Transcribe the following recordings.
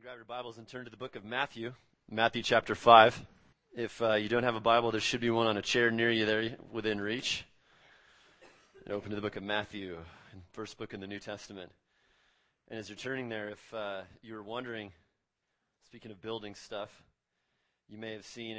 Grab your Bibles and turn to the book of Matthew, Matthew chapter 5. If you don't have a Bible, there should be one on a chair near you there within reach. And open to the book of Matthew, first book in the New Testament. And as you're turning there, if you were wondering, speaking of building stuff, you may have seen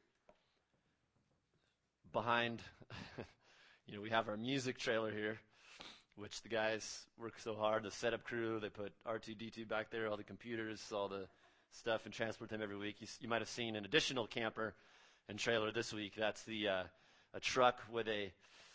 behind, we have our music trailer here, which the guys work so hard, the setup crew, they put R2-D2 back there, all the computers, all the stuff, and transport them every week. You might have seen an additional camper and trailer this week. That's a truck with a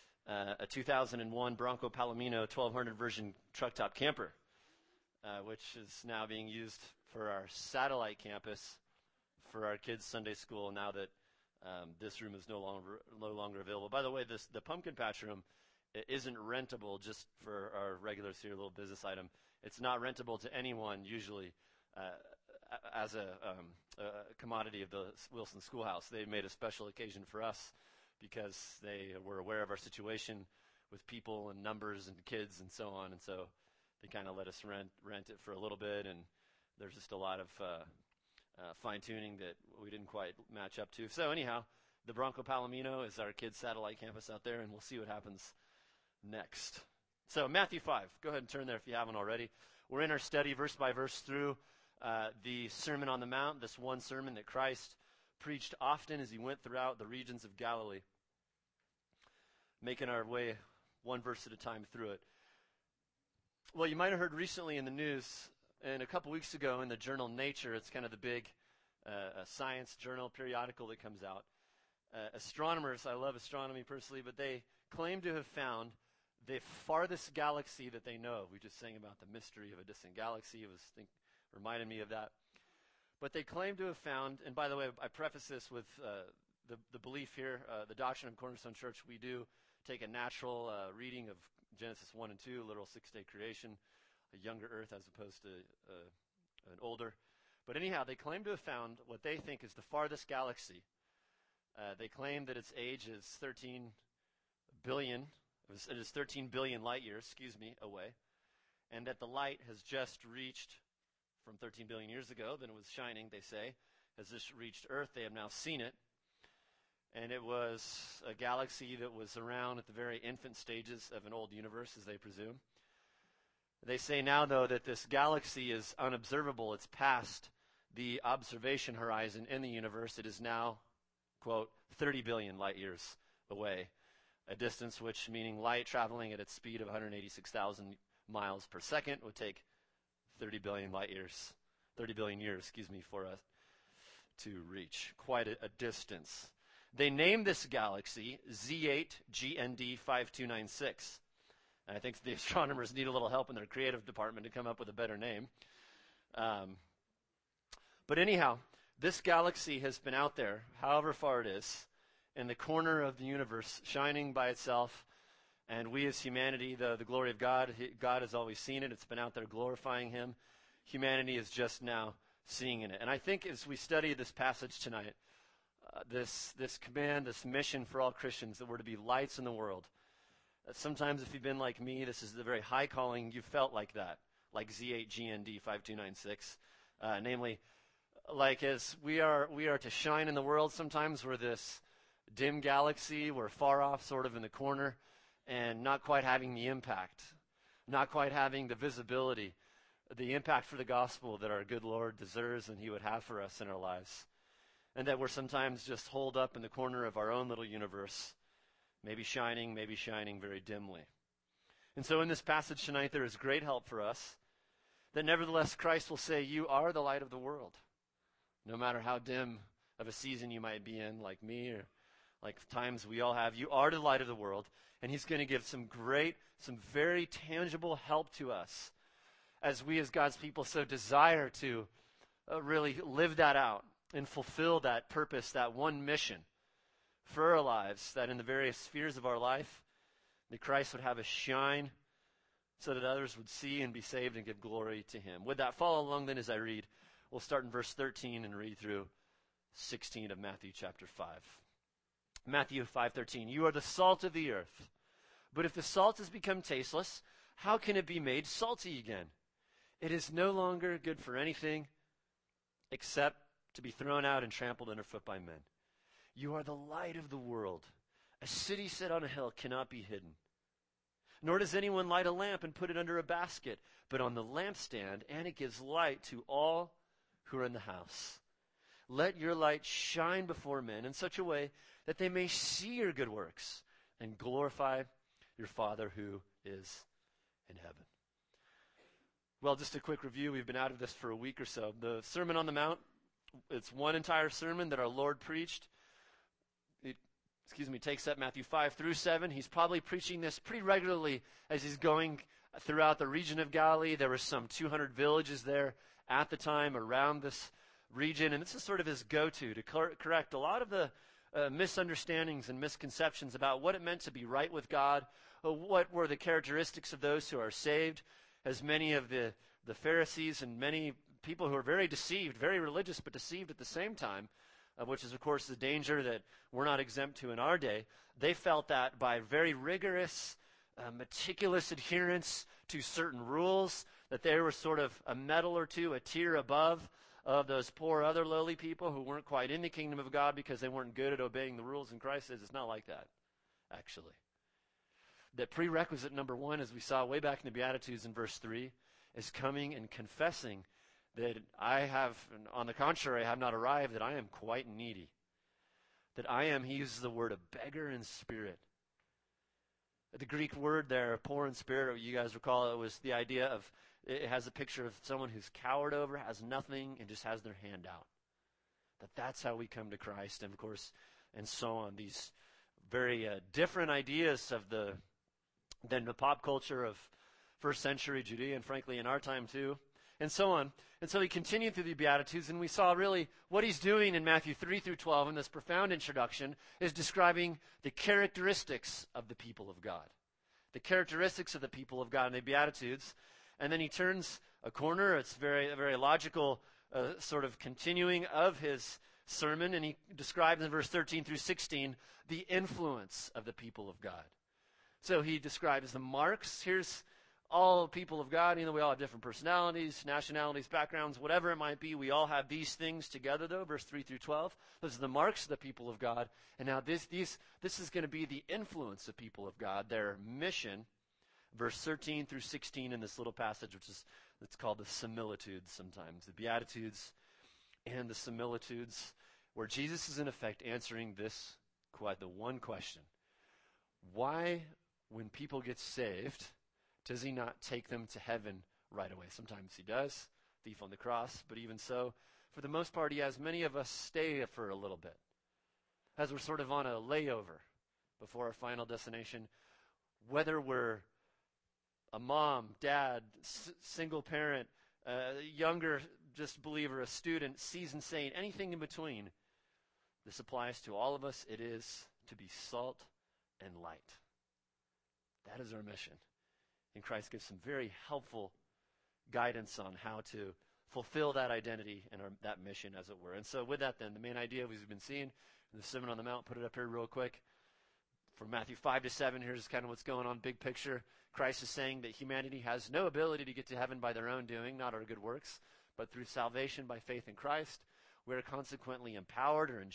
2001 Bronco Palomino 1200 version truck top camper, which is now being used for our satellite campus for our kids' Sunday school now that this room is no longer available. By the way, the pumpkin patch room isn't rentable just for our regulars here, a little business item. It's not rentable to anyone usually as a commodity of the Wilson Schoolhouse. They made a special occasion for us because they were aware of our situation with people and numbers and kids and so on, and so they kind of let us rent it for a little bit, and there's just a lot of fine-tuning that we didn't quite match up to. So anyhow, the Bronco Palomino is our kids' satellite campus out there, and we'll see what happens next. So Matthew 5, go ahead and turn there if you haven't already. We're in our study verse by verse through the Sermon on the Mount, this one sermon that Christ preached often as he went throughout the regions of Galilee, making our way one verse at a time through it. Well, you might have heard recently in the news, and a couple weeks ago in the journal Nature, it's kind of the big science journal periodical that comes out. Astronomers, I love astronomy personally, but they claim to have found the farthest galaxy that they know of. We just sang about the mystery of a distant galaxy. It reminded me of that. But they claim to have found, and by the way, I preface this with the belief here, the doctrine of Cornerstone Church, we do take a natural reading of Genesis 1 and 2, literal six-day creation, a younger earth as opposed to an older. But anyhow, they claim to have found what they think is the farthest galaxy. They claim that its age is 13 billion. It is 13 billion light years, away, and that the light has just reached, from 13 billion years ago, then it was shining, they say, has just reached Earth. They have now seen it, and it was a galaxy that was around at the very infant stages of an old universe, as they presume. They say now, though, that this galaxy is unobservable. It's past the observation horizon in the universe. It is now, quote, 30 billion light years away. A distance which, meaning light traveling at its speed of 186,000 miles per second, would take 30 billion years, for us to reach. Quite a distance. They named this galaxy Z8 GND 5296. And I think the astronomers need a little help in their creative department to come up with a better name. But anyhow, this galaxy has been out there, however far it is, in the corner of the universe, shining by itself, and we as humanity, the glory of God, God has always seen it. It's been out there glorifying him. Humanity is just now seeing in it. And I think as we study this passage tonight, this command, this mission for all Christians, that we're to be lights in the world. Sometimes if you've been like me, this is the very high calling, you felt like that, like Z8 GND 5296, namely, like as we are to shine in the world, sometimes we're this dim galaxy, we're far off, sort of in the corner, and not quite having the impact, not quite having the visibility, the impact for the gospel that our good Lord deserves and he would have for us in our lives. And that we're sometimes just holed up in the corner of our own little universe, maybe shining very dimly. And so in this passage tonight, there is great help for us, that nevertheless Christ will say, you are the light of the world. No matter how dim of a season you might be in, like me, or like times we all have, you are the light of the world, and he's going to give some very tangible help to us as we as God's people so desire to really live that out and fulfill that purpose, that one mission for our lives, that in the various spheres of our life, that Christ would have us shine so that others would see and be saved and give glory to him. With that, follow along then as I read. We'll start in verse 13 and read through 16 of Matthew chapter 5. Matthew 5:13, you are the salt of the earth. But if the salt has become tasteless, how can it be made salty again? It is no longer good for anything except to be thrown out and trampled underfoot by men. You are the light of the world. A city set on a hill cannot be hidden. Nor does anyone light a lamp and put it under a basket, but on the lampstand, and it gives light to all who are in the house. Let your light shine before men in such a way that they may see your good works and glorify your Father who is in heaven. Well, just a quick review. We've been out of this for a week or so. The Sermon on the Mount, it's one entire sermon that our Lord preached. It takes up Matthew 5 through 7. He's probably preaching this pretty regularly as he's going throughout the region of Galilee. There were some 200 villages there at the time around this region, and this is sort of his go-to to correct a lot of the misunderstandings and misconceptions about what it meant to be right with God, what were the characteristics of those who are saved, as many of the Pharisees and many people who are very deceived, very religious but deceived at the same time, which is, of course, the danger that we're not exempt to in our day. They felt that by very rigorous, meticulous adherence to certain rules, that they were sort of a medal or two, a tier above of those poor other lowly people who weren't quite in the kingdom of God because they weren't good at obeying the rules. And Christ says it's not like that, actually. That prerequisite number one, as we saw way back in the Beatitudes in verse 3, is coming and confessing that I have, on the contrary, have not arrived, that I am quite needy. That I am, he uses the word, a beggar in spirit. The Greek word there, poor in spirit, you guys recall, it was the idea of, it has a picture of someone who's cowered over, has nothing, and just has their hand out. That's how we come to Christ, and of course, and so on. These very different ideas than the pop culture of first century Judea, and frankly in our time too, and so on. And so he continued through the Beatitudes, and we saw really what he's doing in Matthew 3 through 12 in this profound introduction is describing the characteristics of the people of God. The characteristics of the people of God in the Beatitudes. And then he turns a corner. It's very, very logical sort of continuing of his sermon, and he describes in verse 13 through 16 the influence of the people of God. So he describes the marks. Here's all people of God. We all have different personalities, nationalities, backgrounds, whatever it might be. We all have these things together, though, verse 3 through 12. Those are the marks of the people of God. And now this is going to be the influence of people of God, their mission, verse 13 through 16 in this little passage, it's called the similitudes sometimes, the Beatitudes and the similitudes, where Jesus is in effect answering the one question. Why, when people get saved, does he not take them to heaven right away? Sometimes he does, thief on the cross, but even so, for the most part, he has many of us stay for a little bit, as we're sort of on a layover before our final destination, whether we're a mom, dad, single parent, younger just believer, a student, seasoned saint, anything in between. This applies to all of us. It is to be salt and light. That is our mission. And Christ gives some very helpful guidance on how to fulfill that identity and that mission, as it were. And so with that then, the main idea we've been seeing in the Sermon on the Mount, put it up here real quick. From Matthew 5 to 7, here's kind of what's going on, big picture. Christ is saying that humanity has no ability to get to heaven by their own doing, not our good works, but through salvation by faith in Christ. We're consequently empowered or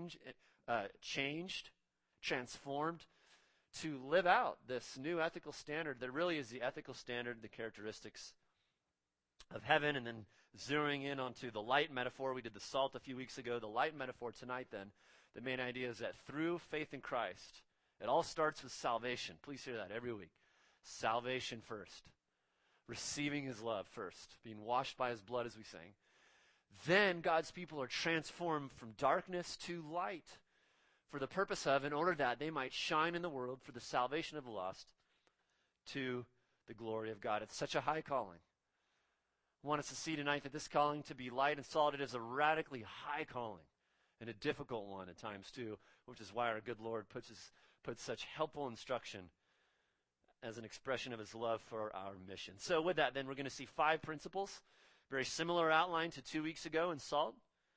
changed, transformed, to live out this new ethical standard that really is the ethical standard, the characteristics of heaven. And then zeroing in onto the light metaphor. We did the salt a few weeks ago. The light metaphor tonight then, the main idea is that through faith in Christ, it all starts with salvation. Please hear that every week. Salvation first. Receiving his love first. Being washed by his blood, as we sang. Then God's people are transformed from darkness to light, for the purpose of, in order that they might shine in the world for the salvation of the lost, to the glory of God. It's such a high calling. I want us to see tonight that this calling to be light and salt, it is a radically high calling, and a difficult one at times too, which is why our good Lord puts such helpful instruction as an expression of his love for our mission. So with that, then, we're going to see 5 principles, very similar outline to 2 weeks ago in SALT.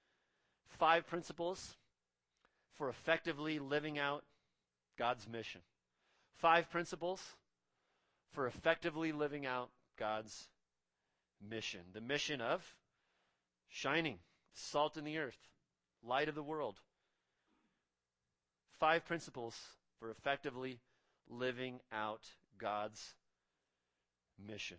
5 principles for effectively living out God's mission. 5 principles for effectively living out God's mission. The mission of shining salt in the earth, light of the world. 5 principles for effectively living out God's mission.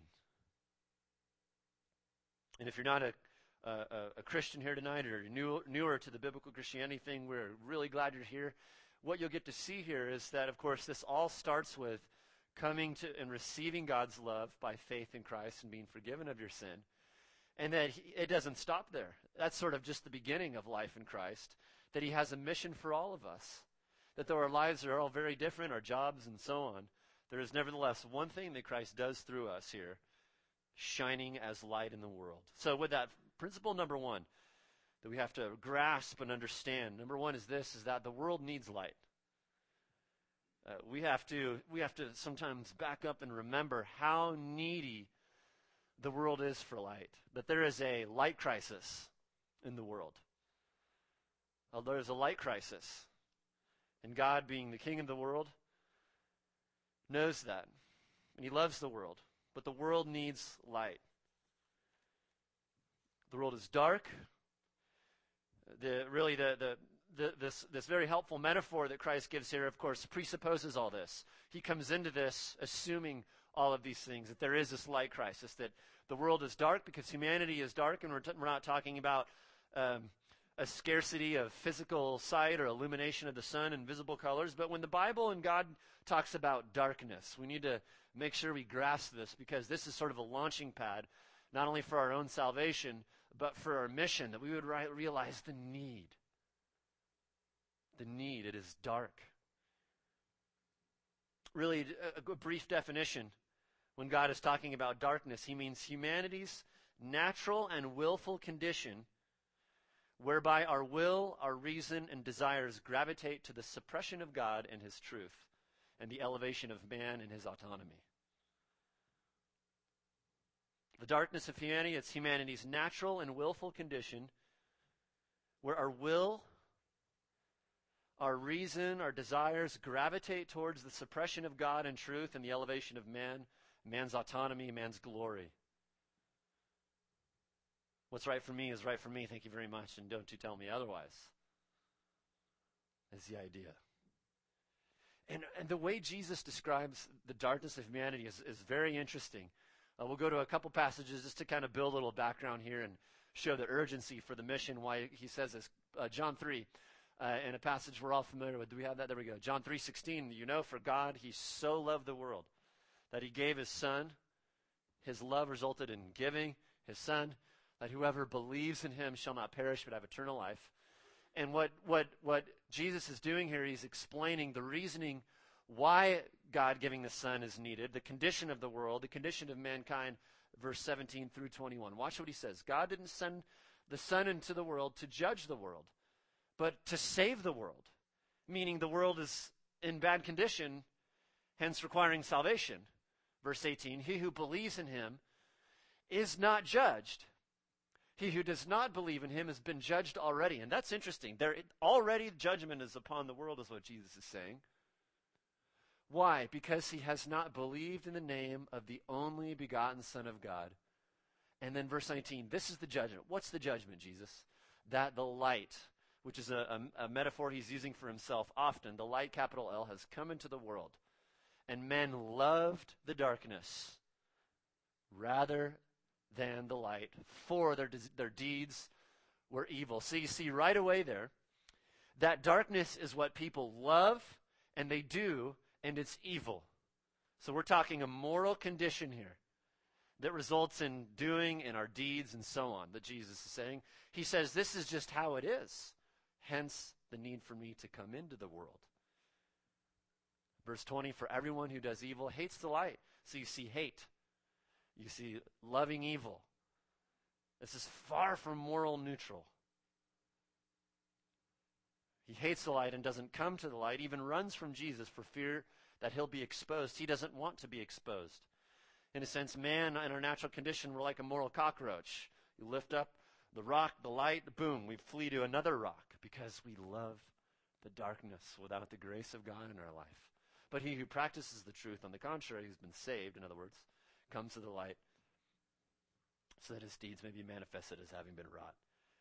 And if you're not a Christian here tonight, or you're newer to the biblical Christianity thing, we're really glad you're here. What you'll get to see here is that, of course, this all starts with coming to and receiving God's love by faith in Christ and being forgiven of your sin. And that it doesn't stop there. That's sort of just the beginning of life in Christ, that he has a mission for all of us. That though our lives are all very different, our jobs and so on, there is nevertheless one thing that Christ does through us here, shining as light in the world. So with that, principle number 1 that we have to grasp and understand, number 1 is this, is that the world needs light. We have to sometimes back up and remember how needy the world is for light. That there is a light crisis in the world. There is a light crisis. And God, being the king of the world, knows that. And he loves the world. But the world needs light. The world is dark. This very helpful metaphor that Christ gives here, of course, presupposes all this. He comes into this assuming all of these things, that there is this light crisis, that the world is dark because humanity is dark, and we're not talking about a scarcity of physical sight or illumination of the sun in visible colors, but when the Bible and God talks about darkness, we need to make sure we grasp this, because this is sort of a launching pad, not only for our own salvation, but for our mission, that we would realize the need. The need. It is dark. Really, a brief definition. When God is talking about darkness, he means humanity's natural and willful condition whereby our will, our reason, and desires gravitate to the suppression of God and his truth and the elevation of man and his autonomy. The darkness of humanity, it's humanity's natural and willful condition where our will, our reason, our desires gravitate towards the suppression of God and truth and the elevation of man, man's autonomy, man's glory. What's right for me is right for me, thank you very much, and don't you tell me otherwise, is the idea. And the way Jesus describes the darkness of humanity is very interesting. We'll go to a couple passages just to kind of build a little background here and show the urgency for the mission, why he says this. John 3, in a passage we're all familiar with. Do we have that? There we go. John 3:16, you know, for God, he so loved the world that he gave his son. His love resulted in giving his son, that whoever believes in him shall not perish but have eternal life. And what Jesus is doing here, he's explaining the reasoning why God giving the Son is needed, the condition of the world, the condition of mankind, verse 17 through 21. Watch what he says. God didn't send the Son into the world to judge the world, but to save the world, meaning the world is in bad condition, hence requiring salvation. Verse 18, he who believes in him is not judged. He who does not believe in him has been judged already. And that's interesting. Already judgment is upon the world, is what Jesus is saying. Why? Because he has not believed in the name of the only begotten Son of God. And then verse 19, this is the judgment. What's the judgment, Jesus? That the light, which is a metaphor he's using for himself often, the light, capital L, has come into the world. And men loved the darkness rather than the light, for their deeds were evil. So you see right away there that darkness is what people love and they do, and it's evil. So we're talking a moral condition here that results in doing in our deeds and so on, that Jesus is saying. He says this is just how it is, hence the need for me to come into the world. Verse 20, for everyone who does evil hates the light. So you see hate. You see loving evil. This is far from moral neutral. He hates the light and doesn't come to the light, even runs from Jesus for fear that he'll be exposed. He doesn't want to be exposed. In a sense, man in our natural condition, we're like a moral cockroach. You lift up the rock, the light, boom, we flee to another rock because we love the darkness without the grace of God in our life. But he who practices the truth, on the contrary, who's been saved, in other words, comes to the light so that his deeds may be manifested as having been wrought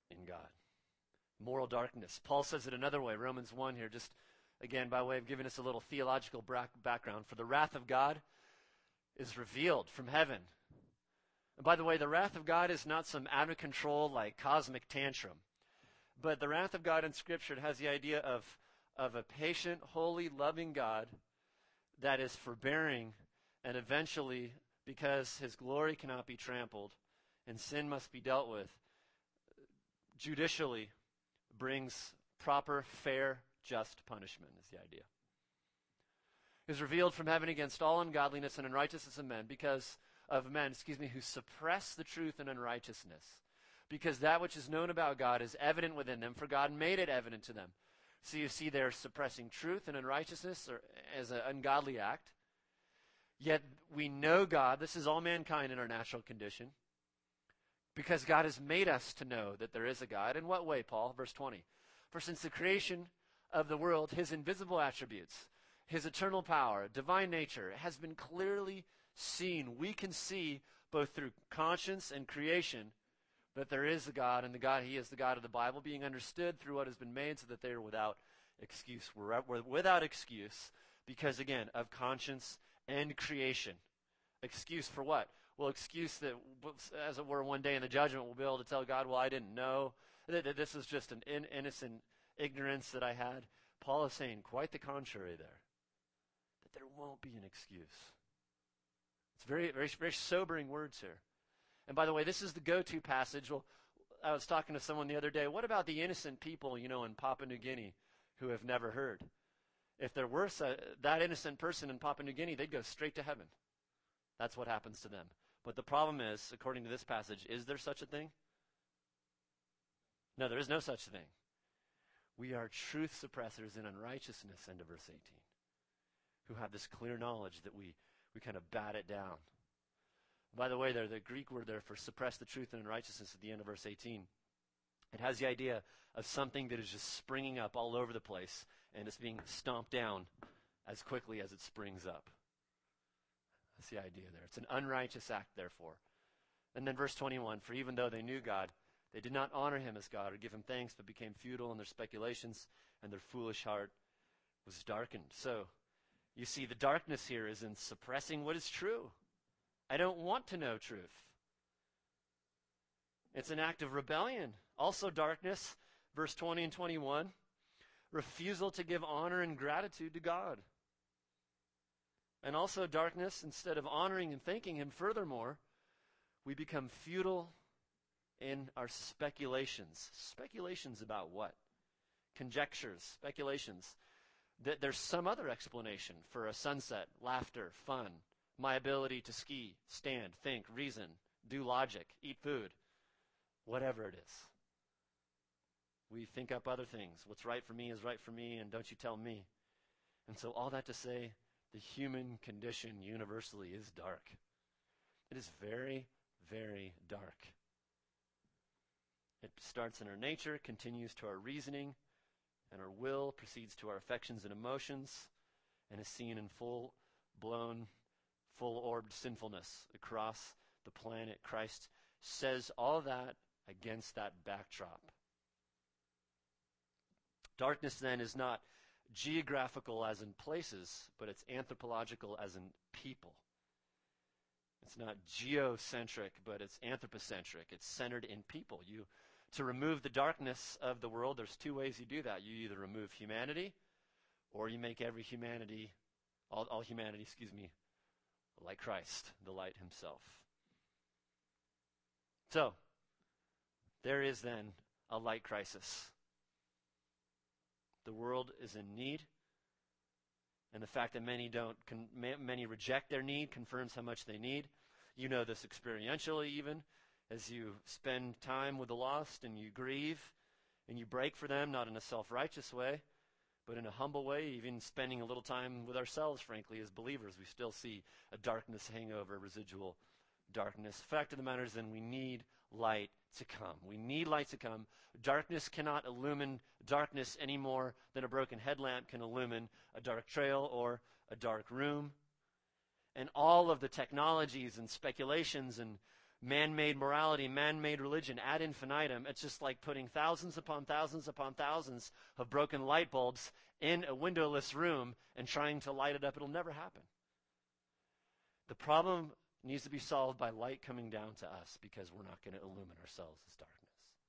in God. Moral darkness. Paul says it another way, Romans 1 here, just again by way of giving us a little theological background. For the wrath of God is revealed from heaven. And by the way, the wrath of God is not some out of control like cosmic tantrum. But the wrath of God in Scripture has the idea of a patient, holy, loving God that is forbearing, and eventually, because his glory cannot be trampled and sin must be dealt with, judicially brings proper, fair, just punishment is the idea. Is revealed from heaven against all ungodliness and unrighteousness of men, who suppress the truth in unrighteousness. Because that which is known about God is evident within them, for God made it evident to them. So you see they're suppressing truth and unrighteousness as an ungodly act. Yet we know God, this is all mankind in our natural condition, because God has made us to know that there is a God. In what way, Paul? Verse 20. For since the creation of the world, his invisible attributes, his eternal power, divine nature, has been clearly seen. We can see both through conscience and creation that there is a God, and he is the God of the Bible, being understood through what has been made, so that they are without excuse. We're without excuse because, again, of conscience and creation. Excuse for what? Well, excuse that, as it were, one day in the judgment we'll be able to tell God, well, I didn't know. That this is just an innocent ignorance that I had. Paul is saying quite the contrary there. That there won't be an excuse. It's very, very, very sobering words here. And by the way, this is the go-to passage. Well, I was talking to someone the other day. What about the innocent people, in Papua New Guinea who have never heard? If there were that innocent person in Papua New Guinea, they'd go straight to heaven. That's what happens to them. But the problem is, according to this passage, is there such a thing? No, there is no such thing. We are truth suppressors in unrighteousness, end of verse 18, who have this clear knowledge that we kind of bat it down. By the way, the Greek word there for suppress the truth and unrighteousness at the end of verse 18, it has the idea of something that is just springing up all over the place and it's being stomped down as quickly as it springs up. That's the idea there. It's an unrighteous act, therefore. And then verse 21, for even though they knew God, they did not honor him as God or give him thanks, but became futile in their speculations, and their foolish heart was darkened. So, you see, the darkness here is in suppressing what is true. I don't want to know truth. It's an act of rebellion. Also darkness, verse 20 and 21, refusal to give honor and gratitude to God. And also darkness, instead of honoring and thanking him, furthermore, we become futile in our speculations. Speculations about what? Conjectures, speculations. That there's some other explanation for a sunset, laughter, fun, my ability to ski, stand, think, reason, do logic, eat food, whatever it is. We think up other things. What's right for me is right for me, and don't you tell me. And so all that to say, the human condition universally is dark. It is very, very dark. It starts in our nature, continues to our reasoning, and our will, proceeds to our affections and emotions, and is seen in full-blown, full-orbed sinfulness across the planet. Christ says all that against that backdrop. Darkness, then, is not geographical as in places, but it's anthropological as in people. It's not geocentric, but it's anthropocentric. It's centered in people. To remove the darkness of the world, there's two ways you do that. You either remove humanity, or you make every humanity, all humanity, like Christ, the light himself. So, there is then a light crisis. The world is in need, and the fact that many reject their need confirms how much they need. You know this experientially even, as you spend time with the lost and you grieve and you break for them, not in a self-righteous way, but in a humble way, even spending a little time with ourselves, frankly, as believers. We still see a darkness hangover, residual darkness. Fact of the matter is then we need light to come. We need light to come. Darkness cannot illumine darkness any more than a broken headlamp can illumine a dark trail or a dark room. And all of the technologies and speculations and man-made morality, man-made religion ad infinitum. It's just like putting thousands upon thousands upon thousands of broken light bulbs in a windowless room and trying to light it up. It'll never happen. The problem needs to be solved by light coming down to us, because we're not going to illumine ourselves as darkness.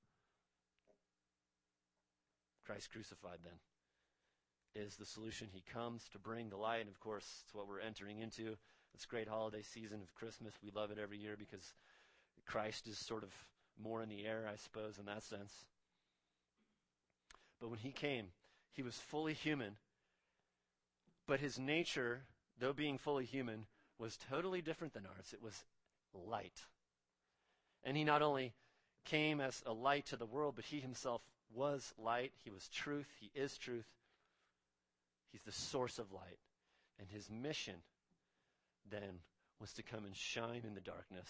Christ crucified, then, is the solution. He comes to bring the light, and of course, it's what we're entering into. This great holiday season of Christmas. We love it every year because Christ is sort of more in the air, I suppose, in that sense. But when he came, he was fully human, but his nature, though being fully human, was totally different than ours. It was light. And he not only came as a light to the world, but he himself was light. He was truth. He is truth. He's the source of light. And his mission then was to come and shine in the darkness.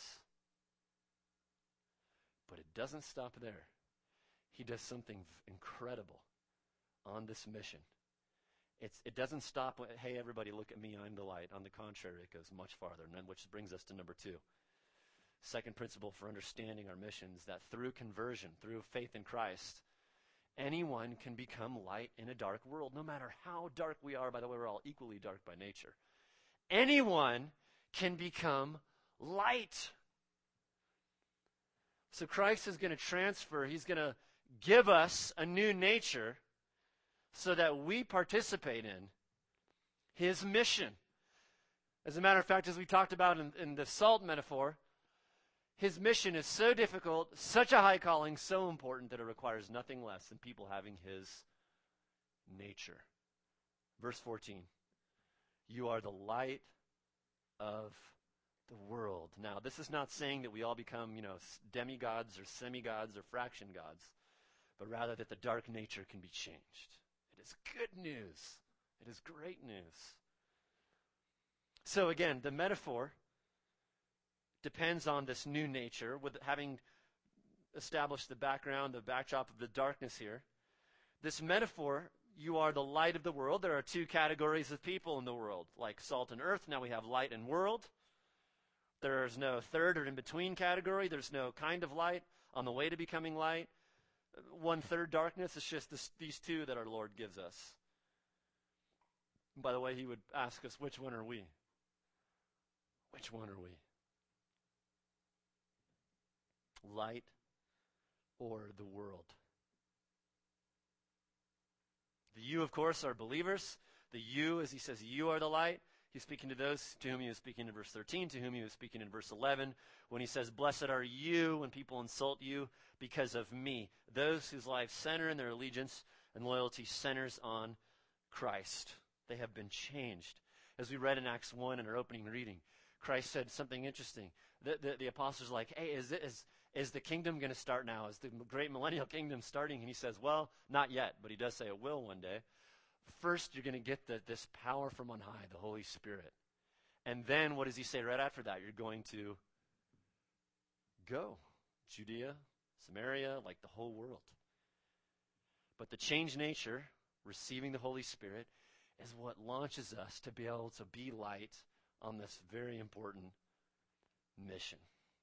But it doesn't stop there. He does something incredible on this mission. It doesn't stop with, hey, everybody, look at me, I'm the light. On the contrary, it goes much farther, and then, which brings us to number 2. Second principle for understanding our mission is that through conversion, through faith in Christ, anyone can become light in a dark world, no matter how dark we are. By the way, we're all equally dark by nature. Anyone can become light. So Christ is going to transfer, he's going to give us a new nature so that we participate in his mission. As a matter of fact, as we talked about in the salt metaphor, his mission is so difficult, such a high calling, so important that it requires nothing less than people having his nature. Verse 14, you are the light of the world. Now, this is not saying that we all become, demigods or semi-gods or fraction gods, but rather that the dark nature can be changed. It is good news. It is great news. So again, the metaphor depends on this new nature, with having established the background, the backdrop of the darkness here. This metaphor, you are the light of the world. There are 2 categories of people in the world, like salt and earth. Now we have light and world. There is no third or in-between category. There's no kind of light on the way to becoming light. 1/3 darkness. It's just these 2 that our Lord gives us. And by the way, he would ask us, which one are we? Which one are we? Light or the world? The you, of course, are believers. The you, as he says, you are the light. He's speaking to those to whom he was speaking in verse 13, to whom he was speaking in verse 11, when he says, blessed are you when people insult you because of me. Those whose lives center in their allegiance and loyalty centers on Christ. They have been changed. As we read in Acts 1 in our opening reading, Christ said something interesting. The apostles are like, hey, is the kingdom going to start now? Is the great millennial kingdom starting? And he says, well, not yet, but he does say it will one day. First, you're going to get this power from on high, the Holy Spirit. And then, what does he say right after that? You're going to go. Judea, Samaria, like the whole world. But the changed nature, receiving the Holy Spirit, is what launches us to be able to be light on this very important mission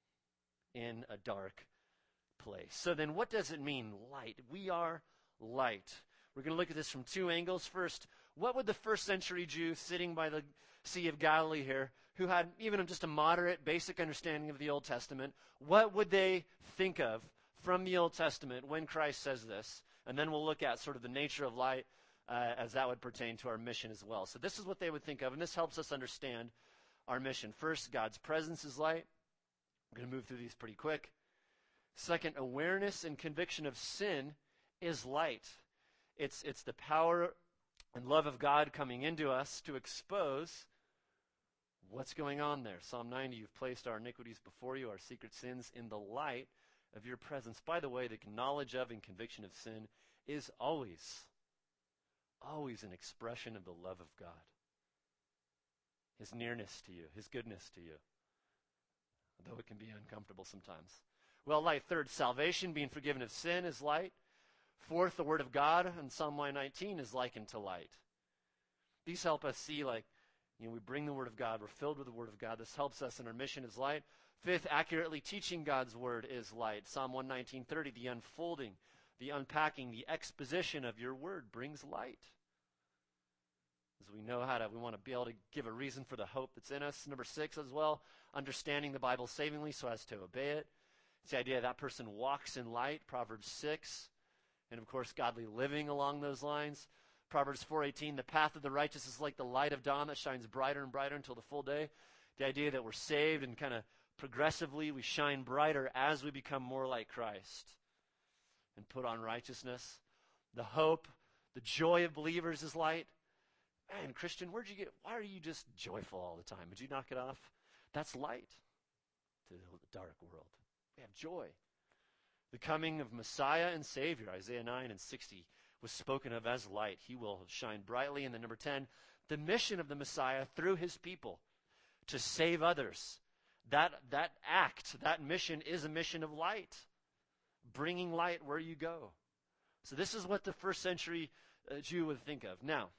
in a dark place. So then what does it mean, light? We are light. We're going to look at this from 2 angles. First, what would the first century Jew sitting by the Sea of Galilee here, who had even just a moderate, basic understanding of the Old Testament, what would they think of from the Old Testament when Christ says this? And then we'll look at sort of the nature of light as that would pertain to our mission as well. So this is what they would think of, and this helps us understand our mission. First, God's presence is light. We're going to move through these pretty quick. Second, awareness and conviction of sin is light. It's the power and love of God coming into us to expose what's going on there. Psalm 90, you've placed our iniquities before you, our secret sins, in the light of your presence. By the way, the knowledge of and conviction of sin is always an expression of the love of God. His nearness to you, his goodness to you, though it can be uncomfortable sometimes. Well, light. Third, salvation, being forgiven of sin, is light. Fourth, the Word of God in Psalm 119 is likened to light. These help us see, we bring the Word of God. We're filled with the Word of God. This helps us in our mission as light. Fifth, accurately teaching God's word is light. Psalm 119:30, the unfolding, the unpacking, the exposition of your word brings light. As we know we want to be able to give a reason for the hope that's in us. Number 6 as well, understanding the Bible savingly so as to obey it. It's the idea that person walks in light, Proverbs 6. And of course, godly living along those lines. Proverbs 4:18, the path of the righteous is like the light of dawn that shines brighter and brighter until the full day. The idea that we're saved and kind of progressively we shine brighter as we become more like Christ and put on righteousness. The hope, the joy of believers is light. Man, Christian, why are you just joyful all the time? Would you knock it off? That's light to the dark world. We have joy. The coming of Messiah and Savior, Isaiah 9:60, was spoken of as light. He will shine brightly. And then number 10, the mission of the Messiah through his people to save others. That act, that mission is a mission of light, bringing light where you go. So this is what the first century Jew would think of. Now,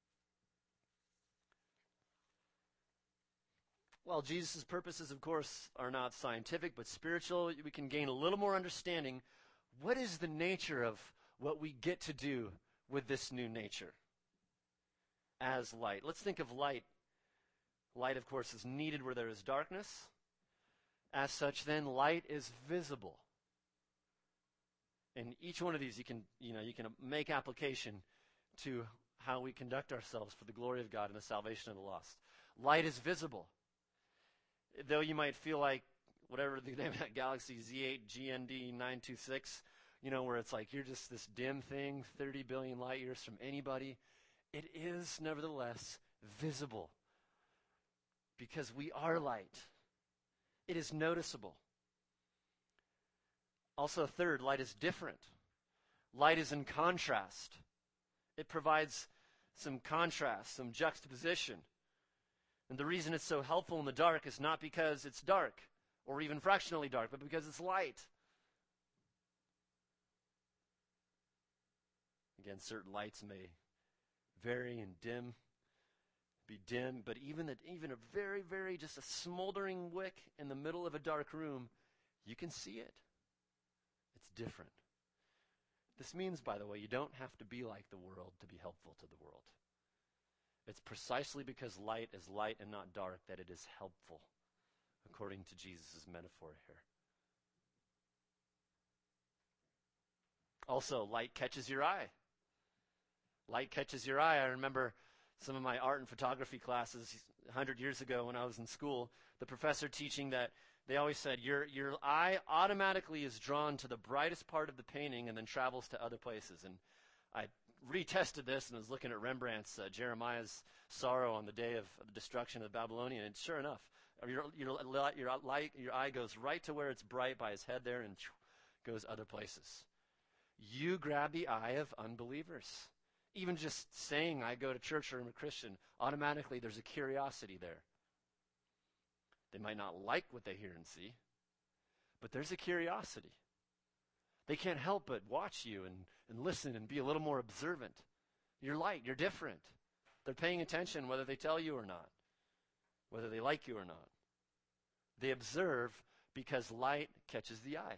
while Jesus' purposes, of course, are not scientific but spiritual, we can gain a little more understanding. What is the nature of what we get to do with this new nature as light? Let's think of light. Light, of course, is needed where there is darkness. As such, then, light is visible. And each one of these, you can make application to how we conduct ourselves for the glory of God and the salvation of the lost. Light is visible. Though you might feel like, whatever the name of that galaxy, Z8 GND 926, where it's like you're just this dim thing, 30 billion light years from anybody, it is nevertheless visible because we are light. It is noticeable. Also, third, light is different. Light is in contrast. It provides some contrast, some juxtaposition. And the reason it's so helpful in the dark is not because it's dark, or even fractionally dark, but because it's light. Again, certain lights may vary and be dim, but even a very, very, just a smoldering wick in the middle of a dark room, you can see it. It's different. This means, by the way, you don't have to be like the world to be helpful to the world. It's precisely because light is light and not dark that it is helpful, according to Jesus' metaphor here. Also, light catches your eye. Light catches your eye. I remember some of my art and photography classes 100 years ago when I was in school, the professor teaching that they always said, your eye automatically is drawn to the brightest part of the painting and then travels to other places. And I retested this and was looking at Rembrandt's Jeremiah's sorrow on the day of the destruction of the Babylonian, and sure enough, your eye goes right to where it's bright by his head there and goes other places. You grab the eye of unbelievers. Even just saying I go to church or I'm a Christian, automatically there's a curiosity there. They might not like what they hear and see, but there's a curiosity. They can't help but watch you and listen and be a little more observant. You're light, you're different. They're paying attention whether they tell you or not, whether they like you or not. They observe because light catches the eye.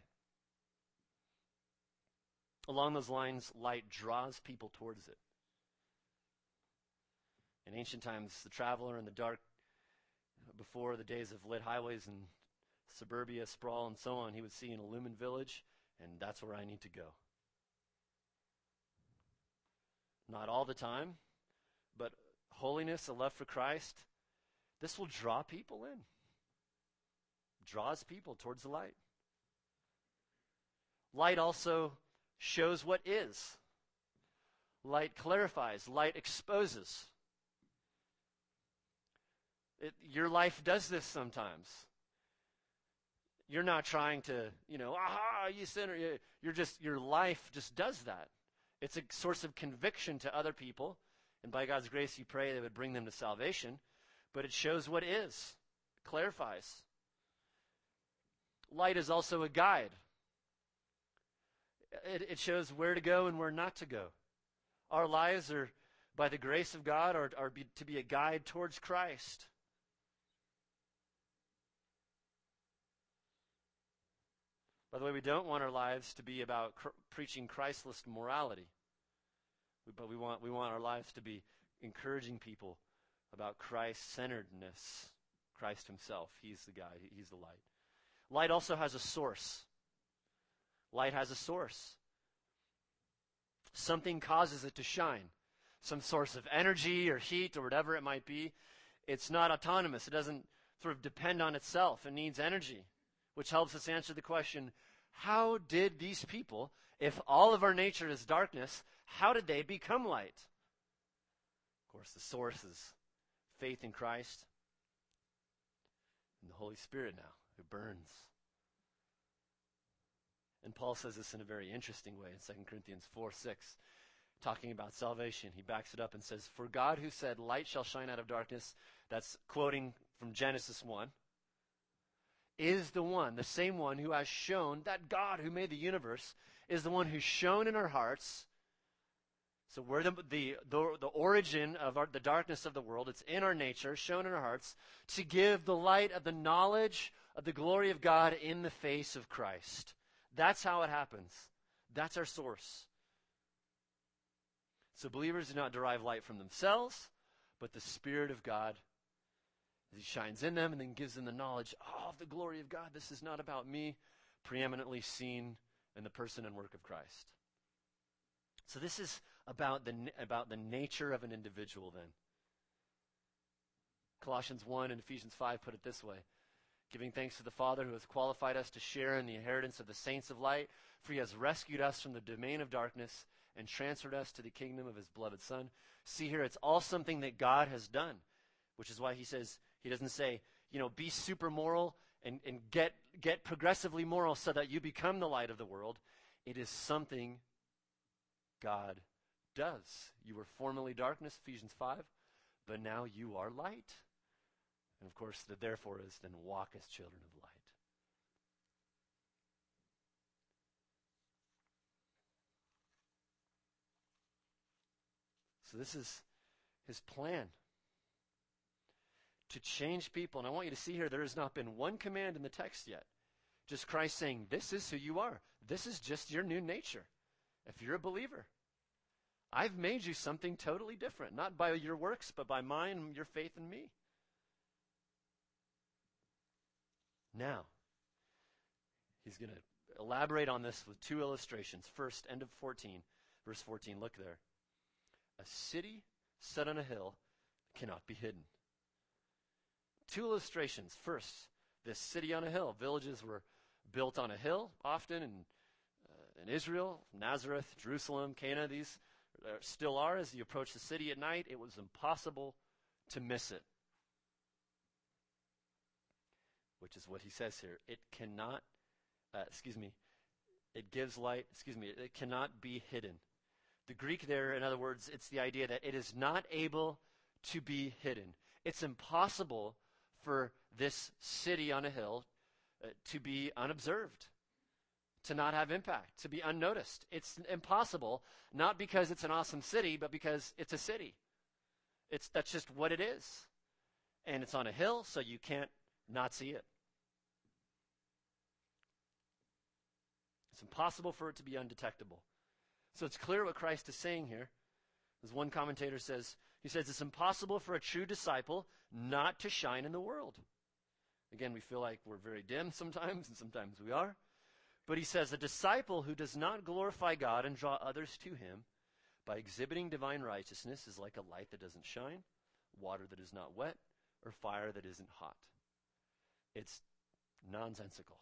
Along those lines, light draws people towards it. In ancient times, the traveler in the dark, before the days of lit highways and suburbia, sprawl, and so on, he would see an illumined village, and that's where I need to go. Not all the time, but holiness, a love for Christ, this will draw people in. Draws people towards the light. Light also shows what is. Light clarifies. Light exposes. Your life does this sometimes. You're not trying to, aha, you sinner. Your life just does that. It's a source of conviction to other people. And by God's grace, you pray that it would bring them to salvation. But it shows what is. It clarifies. Light is also a guide. It shows where to go and where not to go. Our lives are, by the grace of God, are to be a guide towards Christ. By the way, we don't want our lives to be about preaching Christless morality. But we want our lives to be encouraging people about Christ-centeredness. Christ himself. He's the guy. He's the light. Light also has a source. Light has a source. Something causes it to shine. Some source of energy or heat or whatever it might be. It's not autonomous. It doesn't sort of depend on itself. It needs energy, which helps us answer the question, how did these people, if all of our nature is darkness, how did they become light? Of course, the source is faith in Christ and the Holy Spirit now, who burns. And Paul says this in a very interesting way in 2 Corinthians 4:6, talking about salvation. He backs it up and says, "For God who said, 'Light shall shine out of darkness,'" that's quoting from Genesis 1, "is the same one who has shown, that God who made the universe is the one who's shown in our hearts." So we're the origin of the darkness of the world. It's in our nature, shown in our hearts, to give the light of the knowledge of the glory of God in the face of Christ. That's how it happens. That's our source. So believers do not derive light from themselves, but the Spirit of God, as he shines in them and then gives them the knowledge of the glory of God. This is not about me, preeminently seen in the person and work of Christ. So this is about the nature of an individual then. Colossians 1 and Ephesians 5 put it this way: "Giving thanks to the Father who has qualified us to share in the inheritance of the saints of light, for he has rescued us from the domain of darkness and transferred us to the kingdom of his beloved Son." See here, it's all something that God has done, which is why he doesn't say, be super moral and get progressively moral so that you become the light of the world. It is something God does. You were formerly darkness, Ephesians 5, but now you are light. And of course, the therefore is then walk as children of light. So this is his plan to change people. And I want you to see here, there has not been one command in the text yet. Just Christ saying, this is who you are. This is just your new nature. If you're a believer, I've made you something totally different, not by your works, but by mine and your faith in me. Now, he's going to elaborate on this with two illustrations. First, end of 14, verse 14, look there. "A city set on a hill cannot be hidden." Two illustrations. First, this city on a hill. Villages were built on a hill, often in Israel, Nazareth, Jerusalem, Cana. These still are. As you approach the city at night, it was impossible to miss it. Which is what he says here. It cannot, it gives light, it cannot be hidden. The Greek there, in other words, it's the idea that it is not able to be hidden. It's impossible for this city on a hill to be unobserved, to not have impact, to be unnoticed. It's impossible, not because it's an awesome city, but because it's a city. That's just what it is. And it's on a hill, so you can't not see it. It's impossible for it to be undetectable. So it's clear what Christ is saying here. As one commentator says, he says it's impossible for a true disciple not to shine in the world. Again, we feel like we're very dim sometimes, and sometimes we are. But he says a disciple who does not glorify God and draw others to him by exhibiting divine righteousness is like a light that doesn't shine, water that is not wet, or fire that isn't hot. It's nonsensical.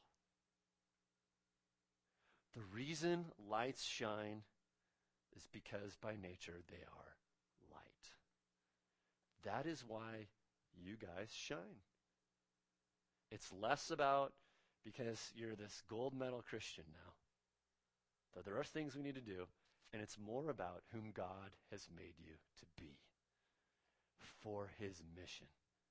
The reason lights shine is because by nature they are light. That is why you guys shine. It's less about because you're this gold medal Christian now. But there are things we need to do, and it's more about whom God has made you to be for his mission.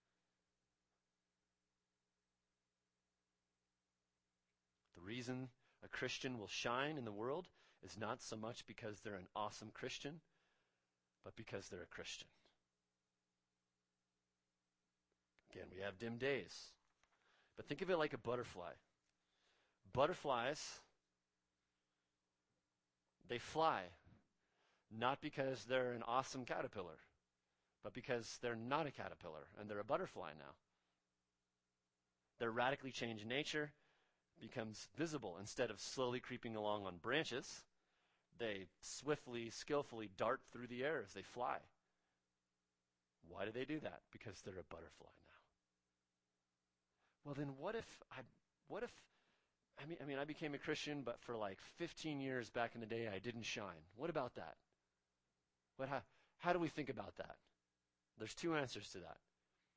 The reason a Christian will shine in the world is not so much because they're an awesome Christian, but because they're a Christian. Again, we have dim days. But think of it like a butterfly. Butterflies, they fly, not because they're an awesome caterpillar, but because they're not a caterpillar and they're a butterfly now. Their radically changed nature becomes visible. Instead of slowly creeping along on branches, they swiftly, skillfully dart through the air as they fly. Why do they do that? Because they're a butterfly now. Well, then what if I became a Christian, but for like 15 years back in the day, I didn't shine. What about that? How do we think about that? There's two answers to that.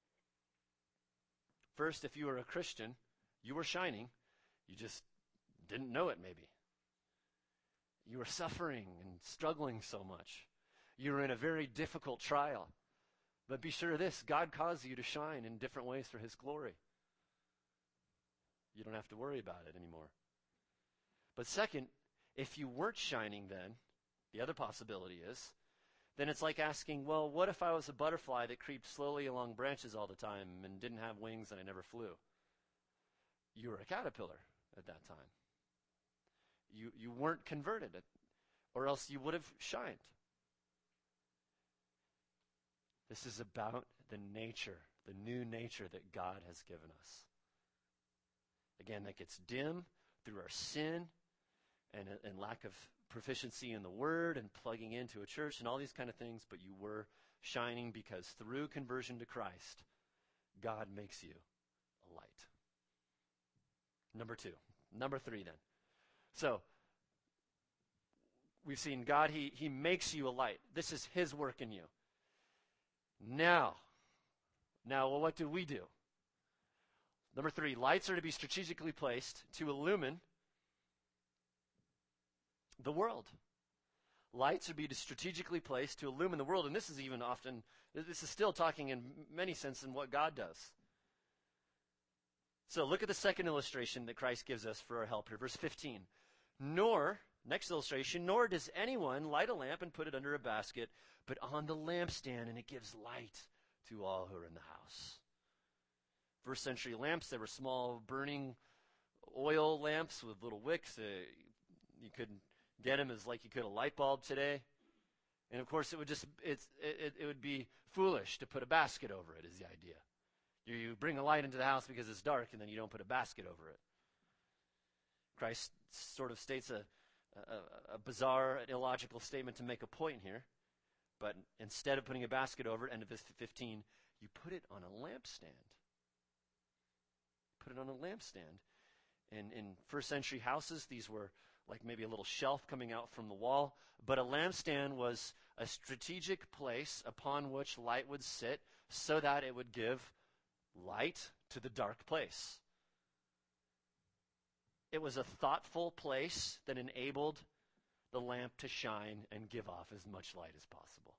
First, if you were a Christian, you were shining. You just didn't know it, maybe. You were suffering and struggling so much. You were in a very difficult trial. But be sure of this, God caused you to shine in different ways for his glory. You don't have to worry about it anymore. But second, if you weren't shining then, the other possibility is, then it's like asking, well, what if I was a butterfly that creeped slowly along branches all the time and didn't have wings and I never flew? You were a caterpillar at that time. You weren't converted, or else you would have shined. This is about the nature, the new nature that God has given us. Again, that gets dim through our sin and lack of proficiency in the Word and plugging into a church and all these kind of things, but you were shining because through conversion to Christ, God makes you a light. Number three then. So, we've seen God, he makes you a light. This is his work in you. Now, well, what do we do? Number three, lights are to be strategically placed to illumine the world. Lights are to be strategically placed to illumine the world. And this is still talking in many senses in what God does. So look at the second illustration that Christ gives us for our help here. Verse 15. Next illustration, nor does anyone light a lamp and put it under a basket, but on the lampstand, and it gives light to all who are in the house. First century lamps, they were small burning oil lamps with little wicks. You could get them as like you could a light bulb today. And of course, it would be foolish to put a basket over it, is the idea. You bring a light into the house because it's dark, and then you don't put a basket over it. Christ sort of states a bizarre, illogical statement to make a point here. But instead of putting a basket over it, end of verse 15, you put it on a lampstand. Put it on a lampstand. And in first century houses, these were like maybe a little shelf coming out from the wall. But a lampstand was a strategic place upon which light would sit so that it would give light to the dark place. It was a thoughtful place that enabled the lamp to shine and give off as much light as possible.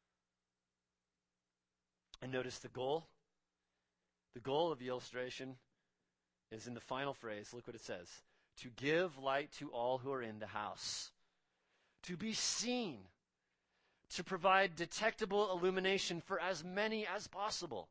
And notice the goal. The goal of the illustration is in the final phrase. Look what it says. To give light to all who are in the house. To be seen. To provide detectable illumination for as many as possible.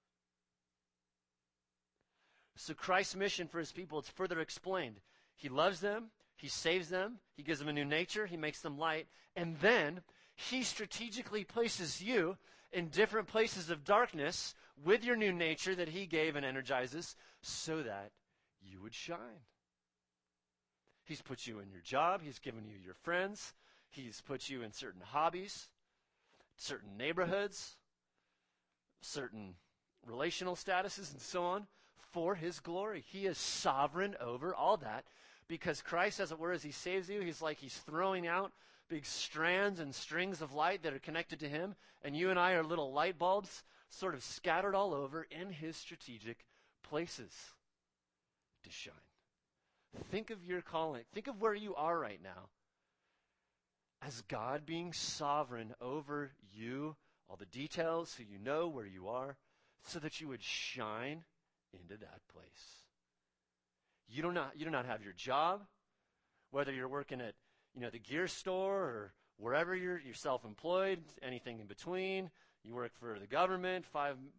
So Christ's mission for his people is further explained. He loves them. He saves them. He gives them a new nature. He makes them light. And then he strategically places you in different places of darkness with your new nature that he gave and energizes so that you would shine. He's put you in your job. He's given you your friends. He's put you in certain hobbies, certain neighborhoods, certain relational statuses, and so on for his glory. He is sovereign over all that because Christ, as it were, as he saves you, he's throwing out big strands and strings of light that are connected to him, and you and I are little light bulbs sort of scattered all over in his strategic places to shine. Think of your calling. Think of where you are right now as God being sovereign over you, all the details, so you know where you are, so that you would shine into that place. You do not have your job, whether you're working at the gear store or wherever you're self-employed, anything in between. You work for the government,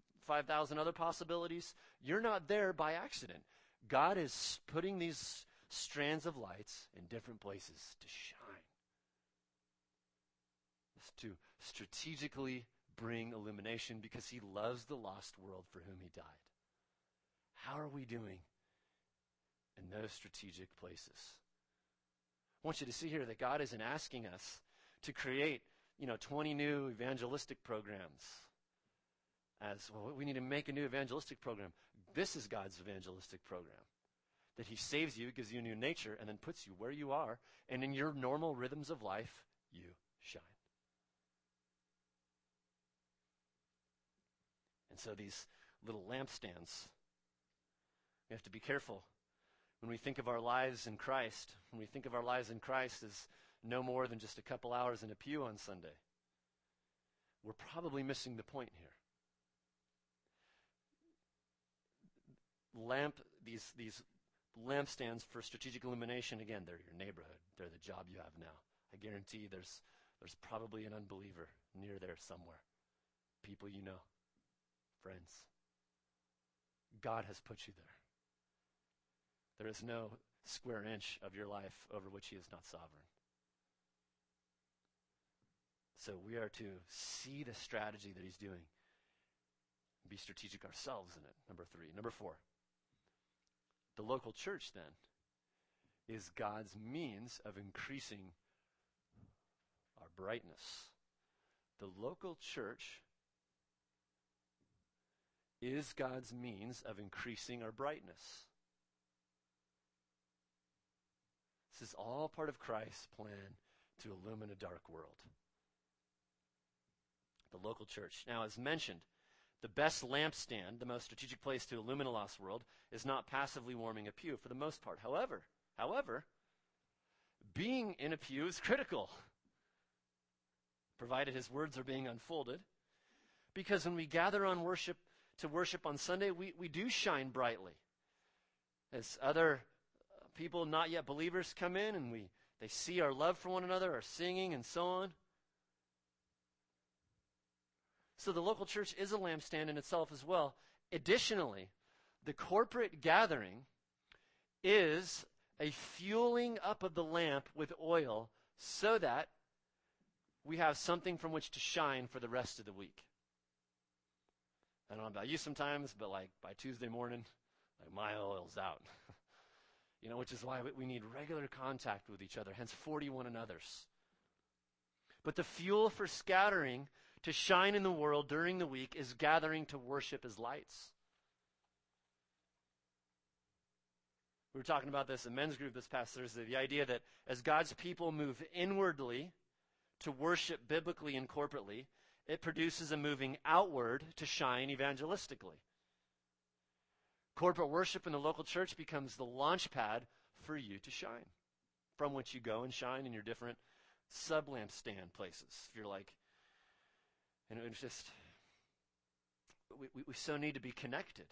5,000 other possibilities. You're not there by accident. God is putting these strands of lights in different places to shine. It's to strategically bring illumination because he loves the lost world for whom he died. How are we doing in those strategic places? I want you to see here that God isn't asking us to create, 20 new evangelistic programs. As well, we need to make a new evangelistic program. This is God's evangelistic program. That he saves you, gives you a new nature, and then puts you where you are, and in your normal rhythms of life, you shine. And so these little lampstands, we have to be careful when we think of our lives in Christ. When we think of our lives in Christ as no more than just a couple hours in a pew on Sunday, we're probably missing the point here. These lampstands for strategic illumination, again, they're your neighborhood. They're the job you have now. I guarantee there's probably an unbeliever near there somewhere. People you know. Friends. God has put you there. There is no square inch of your life over which he is not sovereign. So we are to see the strategy that he's doing. Be strategic ourselves in it. Number 3. Number 4. The local church, then, is God's means of increasing our brightness. The local church is God's means of increasing our brightness. This is all part of Christ's plan to illumine a dark world. The local church. Now, as mentioned, the best lampstand, the most strategic place to illumine a lost world, is not passively warming a pew for the most part. However, being in a pew is critical, provided his words are being unfolded, because when we gather on to worship on Sunday, we do shine brightly. As other people, not yet believers, come in and they see our love for one another, our singing, and so on. So the local church is a lampstand in itself as well. Additionally, the corporate gathering is a fueling up of the lamp with oil so that we have something from which to shine for the rest of the week. I don't know about you sometimes, but like by Tuesday morning, like my oil's out. Which is why we need regular contact with each other, hence 40 one another's. But the fuel for scattering to shine in the world during the week is gathering to worship as lights. We were talking about this in men's group this past Thursday, the idea that as God's people move inwardly to worship biblically and corporately, it produces a moving outward to shine evangelistically. Corporate worship in the local church becomes the launch pad for you to shine, from which you go and shine in your different sub-lampstand places. If you're like, it's just, we so need to be connected.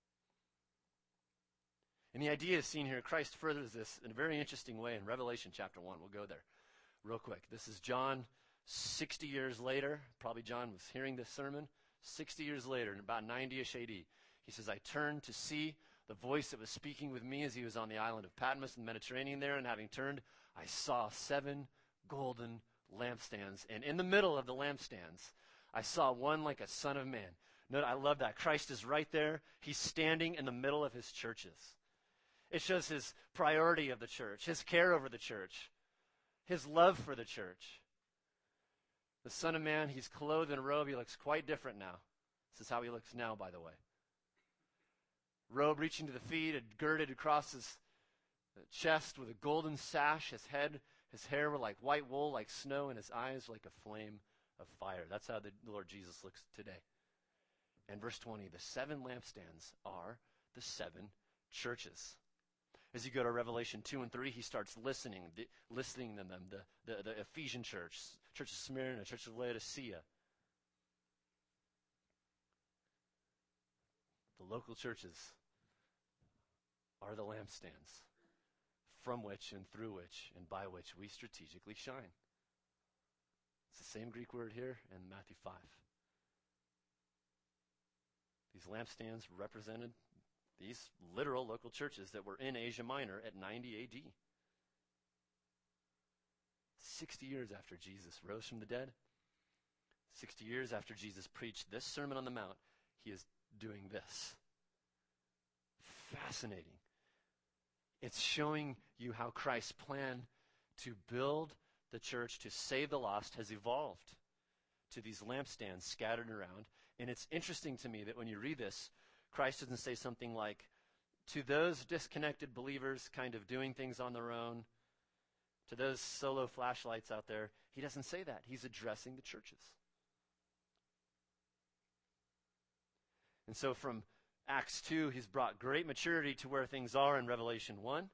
And the idea is seen here. Christ furthers this in a very interesting way in Revelation chapter 1. We'll go there real quick. This is John 60 years later. Probably John was hearing this sermon. 60 years later, in about 90-ish AD. He says, I turned to see the voice that was speaking with me as he was on the island of Patmos in the Mediterranean there. And having turned, I saw 7 golden lampstands. And in the middle of the lampstands, I saw one like a son of man. Note, I love that. Christ is right there. He's standing in the middle of his churches. It shows his priority of the church, his care over the church, his love for the church. The Son of Man, he's clothed in a robe. He looks quite different now. This is how he looks now, by the way. Robe reaching to the feet, and girded across his chest with a golden sash. His hair were like white wool, like snow, and his eyes like a flame of fire. That's how the Lord Jesus looks today. And verse 20, the 7 lampstands are the 7 churches. As you go to Revelation 2 and 3, he starts listing them, the Ephesian church, Church of Smyrna, Church of Laodicea. The local churches are the lampstands from which and through which and by which we strategically shine. It's the same Greek word here in Matthew 5. These lampstands represented these literal local churches that were in Asia Minor at 90 AD. 60 years after Jesus rose from the dead, 60 years after Jesus preached this Sermon on the Mount, he is doing this. Fascinating. It's showing you how Christ's plan to build the church, to save the lost, has evolved to these lampstands scattered around. And it's interesting to me that when you read this, Christ doesn't say something like, to those disconnected believers kind of doing things on their own, to those solo flashlights out there. He doesn't say that. He's addressing the churches. And so from Acts 2, he's brought great maturity to where things are in Revelation 1.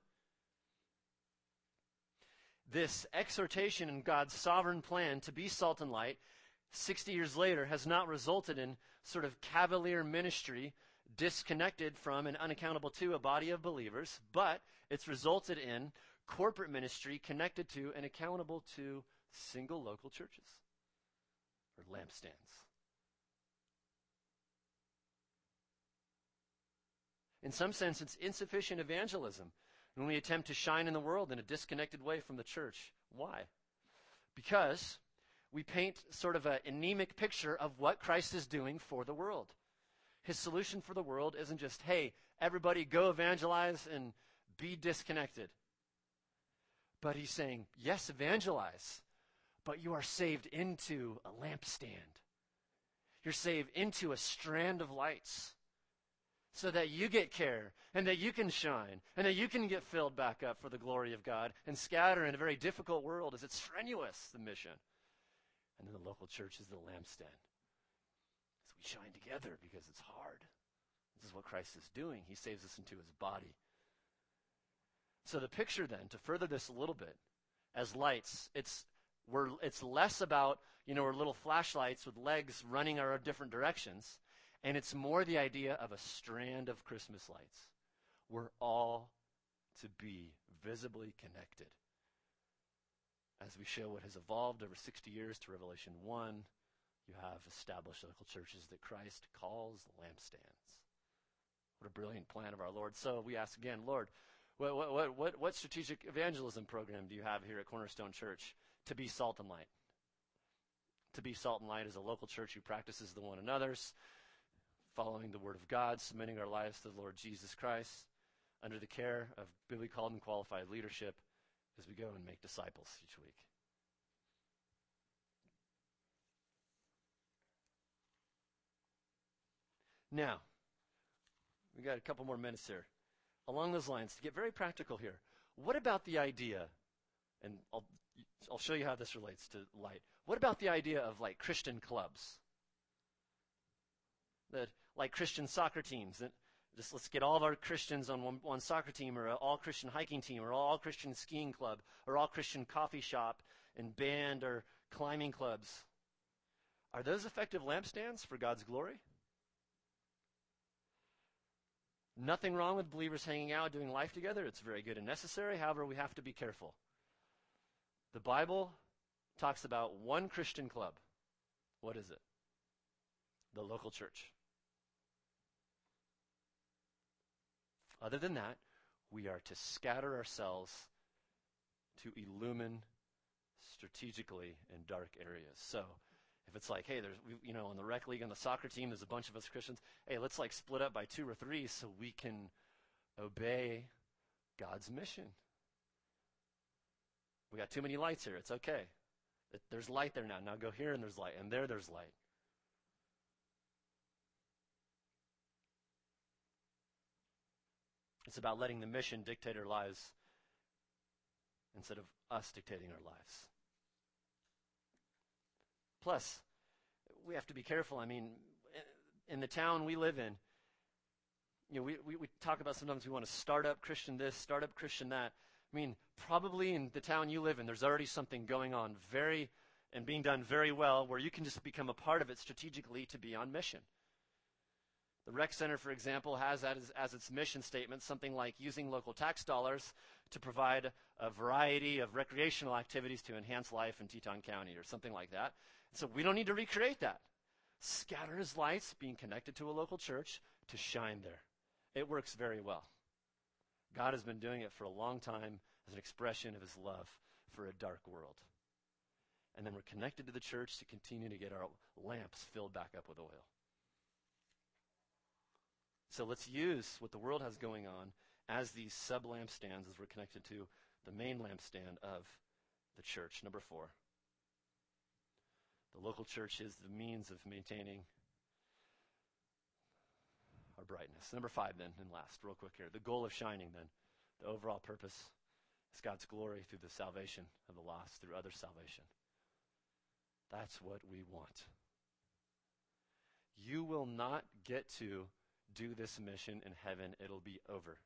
This exhortation in God's sovereign plan to be salt and light 60 years later has not resulted in sort of cavalier ministry disconnected from and unaccountable to a body of believers, but it's resulted in corporate ministry connected to and accountable to single local churches or lampstands. In some sense, it's insufficient evangelism when we attempt to shine in the world in a disconnected way from the church. Why? Because we paint sort of an anemic picture of what Christ is doing for the world. His solution for the world isn't just, hey, everybody go evangelize and be disconnected. But he's saying, yes, evangelize, but you are saved into a lampstand. You're saved into a strand of lights so that you get care and that you can shine and that you can get filled back up for the glory of God and scatter in a very difficult world as it's strenuous, the mission. And then the local church is the lampstand. So we shine together because it's hard. This is what Christ is doing. He saves us into his body. So the picture then, to further this a little bit, as lights, it's less about, we're little flashlights with legs running our different directions, and it's more the idea of a strand of Christmas lights. We're all to be visibly connected. As we show what has evolved over 60 years to Revelation 1, you have established local churches that Christ calls lampstands. What a brilliant plan of our Lord. So we ask again, Lord, what strategic evangelism program do you have here at Cornerstone Church to be salt and light? To be salt and light is a local church who practices the one another's, following the Word of God, submitting our lives to the Lord Jesus Christ, under the care of biblically called and qualified leadership as we go and make disciples each week. Now, we got a couple more minutes here. Along those lines, to get very practical here, what about the idea, and I'll show you how this relates to light. What about the idea of like Christian clubs? That like Christian soccer teams, that just let's get all of our Christians on one soccer team, or an all-Christian hiking team, or all-Christian skiing club, or all-Christian coffee shop and band or climbing clubs. Are those effective lampstands for God's glory? Nothing wrong with believers hanging out, doing life together. It's very good and necessary. However, we have to be careful. The Bible talks about one Christian club. What is it? The local church. Other than that, we are to scatter ourselves to illumine strategically in dark areas. So if it's like, hey, there's, on the rec league, on the soccer team, there's a bunch of us Christians. Hey, let's like split up by 2 or 3 so we can obey God's mission. We got too many lights here. It's okay. There's light there now. Now go here and there's light. And there's light. It's about letting the mission dictate our lives instead of us dictating our lives. Plus, we have to be careful. I mean, in the town we live in, we talk about sometimes we want to start up Christian this, start up Christian that. I mean, probably in the town you live in, there's already something going on and being done very well where you can just become a part of it strategically to be on mission. The Rec Center, for example, has as its mission statement something like using local tax dollars to provide a variety of recreational activities to enhance life in Teton County or something like that. So we don't need to recreate that. Scatter his lights, being connected to a local church, to shine there It works very well. God has been doing it for a long time as an expression of his love for a dark world. And then we're connected to the church to continue to get our lamps filled back up with oil. So let's use what the world has going on as these sub-lampstands as we're connected to the main lampstand of the church. Number 4. The local church is the means of maintaining our brightness. Number 5 then, and last, real quick here. The goal of shining then, the overall purpose is God's glory through the salvation of the lost, through other salvation. That's what we want. You will not get to do this mission in heaven. It'll be over.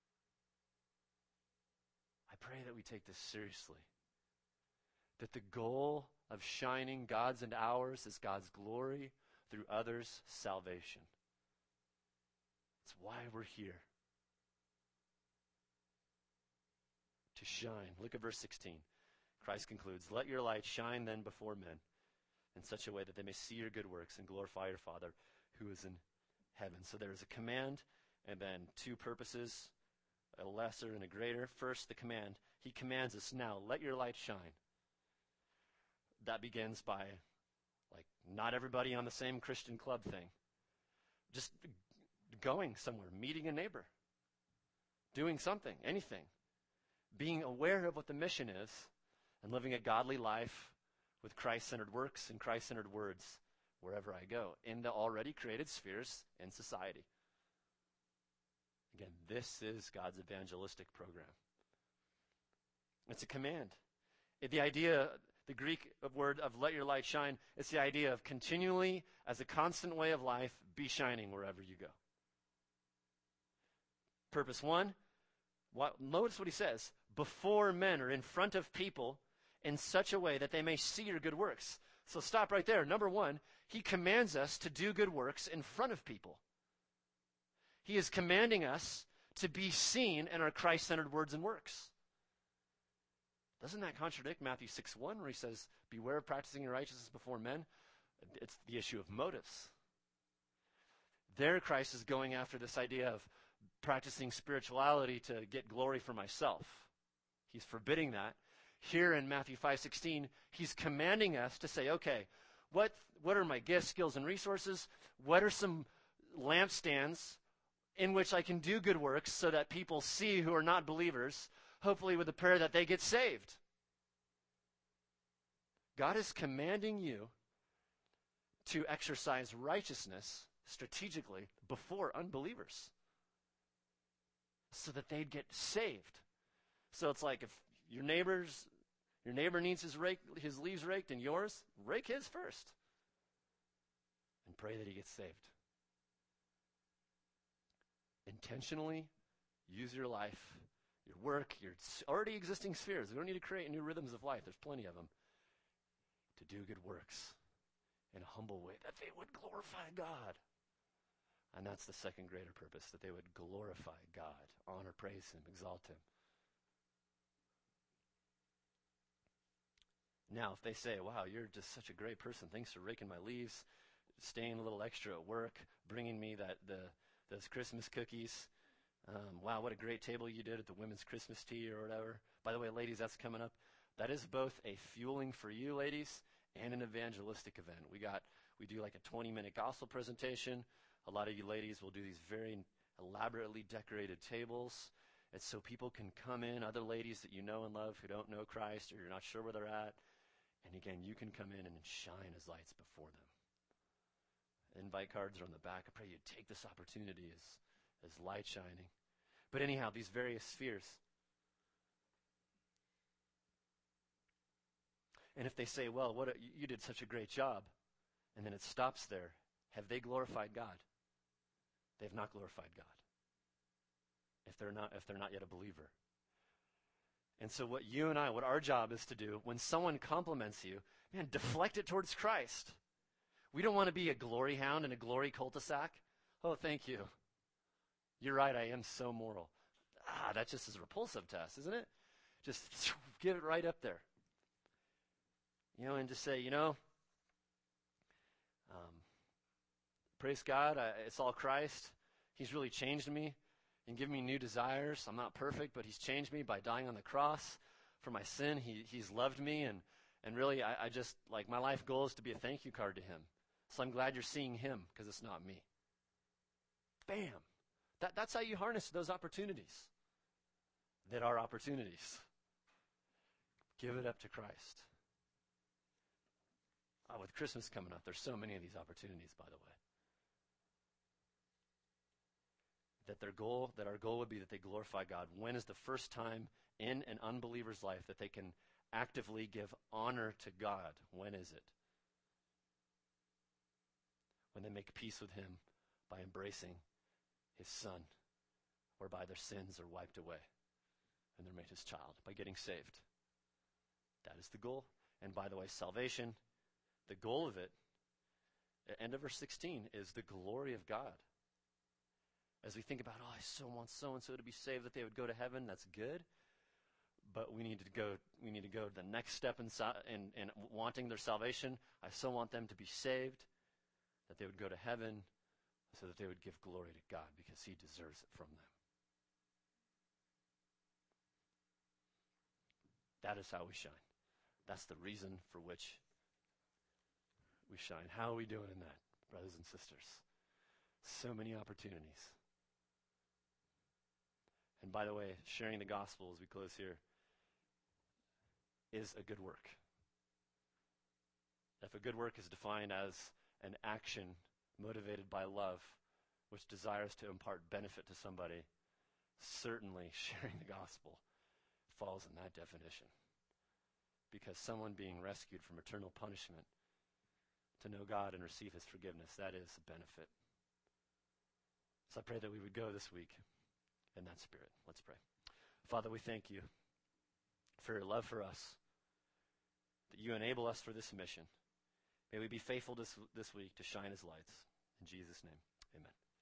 I pray that we take this seriously. That the goal of shining God's and ours is God's glory through others' salvation. It's why we're here. To shine. Look at verse 16. Christ concludes, "Let your light shine then before men in such a way that they may see your good works and glorify your Father who is in heaven." So there is a command and then 2 purposes, a lesser and a greater. First, the command. He commands us now, let your light shine. That begins by, not everybody on the same Christian club thing. Just going somewhere, meeting a neighbor, doing something, anything. Being aware of what the mission is and living a godly life with Christ-centered works and Christ-centered words wherever I go in the already created spheres in society. Again, this is God's evangelistic program. It's a command. The Greek word of let your light shine, it's the idea of continually, as a constant way of life, be shining wherever you go. Purpose 1, notice what he says, before men or in front of people in such a way that they may see your good works. So stop right there. Number 1, he commands us to do good works in front of people. He is commanding us to be seen in our Christ-centered words and works. Doesn't that contradict Matthew 6:1 where he says, beware of practicing your righteousness before men? It's the issue of motives. There Christ is going after this idea of practicing spirituality to get glory for myself. He's forbidding that. Here in Matthew 5:16, he's commanding us to say, okay, what are my gifts, skills, and resources? What are some lampstands in which I can do good works so that people see who are not believers, hopefully with a prayer that they get saved? God is commanding you to exercise righteousness strategically before unbelievers so that they'd get saved. So it's like if your neighbor needs his leaves raked and yours, rake his first and pray that he gets saved. Intentionally use your life, your work, your already existing spheres. We don't need to create new rhythms of life. There's plenty of them. To do good works in a humble way that they would glorify God. And that's the second greater purpose, that they would glorify God, honor, praise him, exalt him. Now, if they say, wow, you're just such a great person. Thanks for raking my leaves, staying a little extra at work, bringing me those Christmas cookies. Wow, what a great table you did at the women's Christmas tea or whatever. By the way, ladies, that's coming up. That is both a fueling for you, ladies, and an evangelistic event. We do like a 20-minute gospel presentation. A lot of you ladies will do these very elaborately decorated tables. It's so people can come in, other ladies that you know and love who don't know Christ or you're not sure where they're at. And again, you can come in and shine as lights before them. Invite cards are on the back. I pray you take this opportunity as light shining. But anyhow, these various spheres. And if they say, well, you did such a great job, and then it stops there, have they glorified God? They've not glorified God. If they're not yet a believer. And so what our job is to do, when someone compliments you, man, deflect it towards Christ. We don't want to be a glory hound and a glory cul-de-sac. Oh, thank you. You're right, I am so moral. That just is a repulsive test, isn't it? Just give it right up there. And just say, praise God, it's all Christ. He's really changed me. and give me new desires. I'm not perfect, but he's changed me by dying on the cross for my sin. He's loved me, and really, I just, like, my life goal is to be a thank you card to him. So I'm glad you're seeing him, because it's not me. Bam! That's how you harness those opportunities that are opportunities. Give it up to Christ. With Christmas coming up, there's so many of these opportunities, by the way. That our goal would be that they glorify God. When is the first time in an unbeliever's life that they can actively give honor to God? When is it? When they make peace with him by embracing his son, whereby their sins are wiped away and they're made his child, by getting saved. That is the goal. And by the way, salvation, the goal of it, at the end of verse 16, is the glory of God. As we think about, I so want so-and-so to be saved, that they would go to heaven, that's good. But we need to go to the next step in wanting their salvation. I so want them to be saved, that they would go to heaven, so that they would give glory to God, because he deserves it from them. That is how we shine. That's the reason for which we shine. How are we doing in that, brothers and sisters? So many opportunities. And by the way, sharing the gospel as we close here is a good work. If a good work is defined as an action motivated by love, which desires to impart benefit to somebody, certainly sharing the gospel falls in that definition. Because someone being rescued from eternal punishment to know God and receive his forgiveness, that is a benefit. So I pray that we would go this week in that spirit. Let's pray. Father, we thank you for your love for us, that you enable us for this mission. May we be faithful this week to shine as lights. In Jesus' name, amen.